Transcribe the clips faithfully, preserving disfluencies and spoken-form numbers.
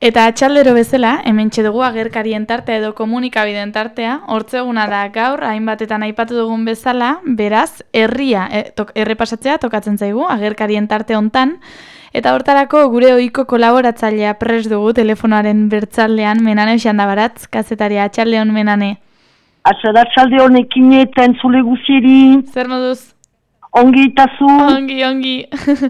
Eta atxaldero bezala, hementxe dugu agerkarien tartea edo komunikabideen tartea, hortzeguna da gaur, hainbatetan aipatu dugun bezala, beraz, herria e, tok, errepasatzea tokatzen zaigu, agerkarien tarte hontan, eta hortarako gure ohiko kolaboratzailea pres dugu telefonoaren bertzaldean, Menane Xandabaratz, kazetaria. Atxaldeon, Menane. Atxaldeon ekin eta entzule guzieri. Zer moduz? Ongi itazu. Ongi, ongi.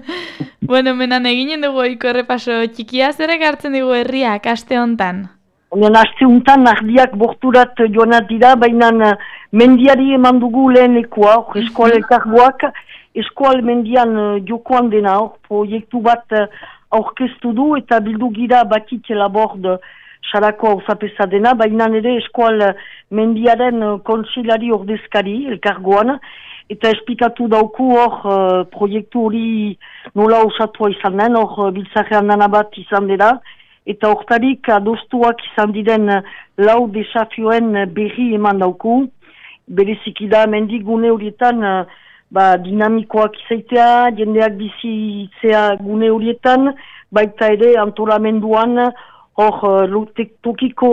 Bueno, Menane, eginen dugu ohiko errepaso txikia, zer ekartzen dugu herriak aste hontan? Onen aste hontan ardiak borturat joanat dira, baina mendiari eman dugu lehenekua, hor eskual elkargoak, eskual mendian jokoan dena, hor proiektu bat aurkeztu du eta bildu gira batik elabord xarako hauzapesa dena, baina ere eskual mendiaren kontsilari ordezkari elkargoan, eta esplikatu dauku hor uh, proiektu hori nola osatua izan den, hor biltzarrean dana bat izan dira, eta hortarik adostuak izan diren lau desafioen berri eman dauku, bereziki da mendigune horietan uh, ba, dinamikoak izaitea, jendeak bizitzea gune horietan, baita ere antolamenduan hor uh, tokiko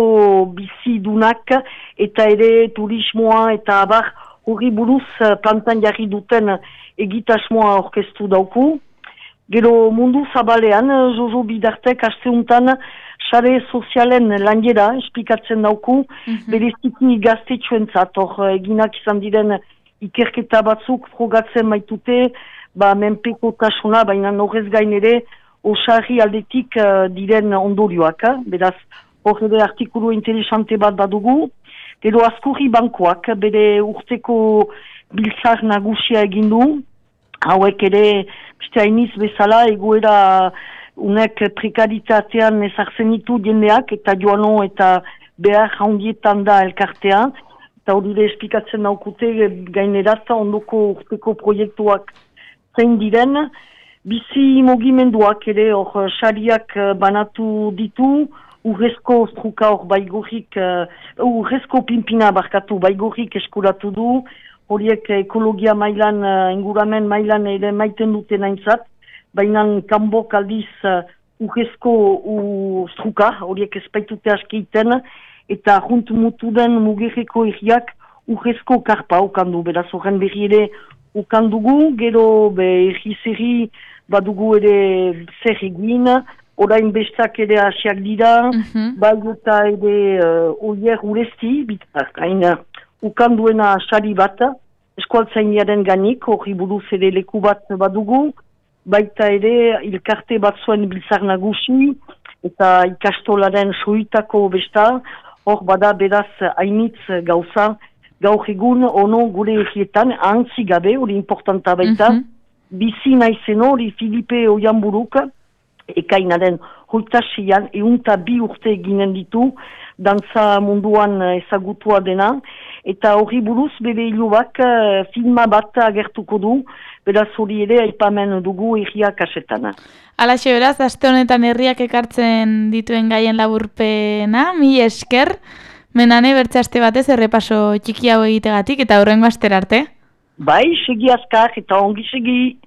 bizidunak, eta ere turismoa eta abar horri buruz plantan jarri duten egitasmoa orkestu dauku. Gero mundu zabalean, Jojo Bidartek asteuntan sare sozialen lanjera esplikatzen dauku, mm-hmm. bereziki gaztetxuentzat, hor eginak izan diren ikerketa batzuk frogatzen baitute, ba menpeko tasuna, baina horrez gain ere osarri aldetik uh, diren ondorioak, eh? Beraz, hor ere artikulu interesante bat badugu. Gero Askurri bankoak bere urteko biltzar nagusia egin du, hauek ere beste hainiz bezala egoera unek prekaritatean ezartzen ditu jendeak eta joano eta behar handietan da elkartea, eta hori da esplikatzen daukute gaineraz ondoko urteko proiektuak zein diren, bizi mugimenduak ere hor sariak banatu ditu, urrezko struka hor baigorrik, uh, urrezko pinpina barkatu baigorrik eskuratu du, horiek ekologia mailan, uh, inguramen mailan ere maiten duten aintzat, baina kanbok aldiz uh, urrezko uh, struka, horiek espaitute askiten, eta junt mutu den mugerreko erriak urrezko karpa ukandu, beraz horren berri ere ukandugu, gero be erri zerri badugu ere zer egin, orain bestak ere asiak dira, mm-hmm. bai eta ere uh, oier uresti, bitak, hain uh, ukanduena sari bat, eskualtzainiaren ganik, hori buruz ere leku bat badugu, baita ere ilkarte bat zuen biltzar nagusi, eta ikastolaren soitako besta, hor bada beraz hainitz gauza, gaur egun ono gure egietan, ahantzi gabe, hori importanta baita, mm-hmm. bizi naizen hori Filipe Oianburuk, ekainaren hoitasian eunta bi urte eginen ditu, dantza munduan ezagutua dena, eta hori buruz bere hilubak filma bat agertuko du, beraz hori ere aipamen dugu herriak asetana. Alaxe beraz, aste honetan herriak ekartzen dituen gaien laburpena, mi esker, Menane bertze aste batez errepaso txiki hau egitegatik, eta horrengo astera arte. Bai, segi azkar eta ongi segi.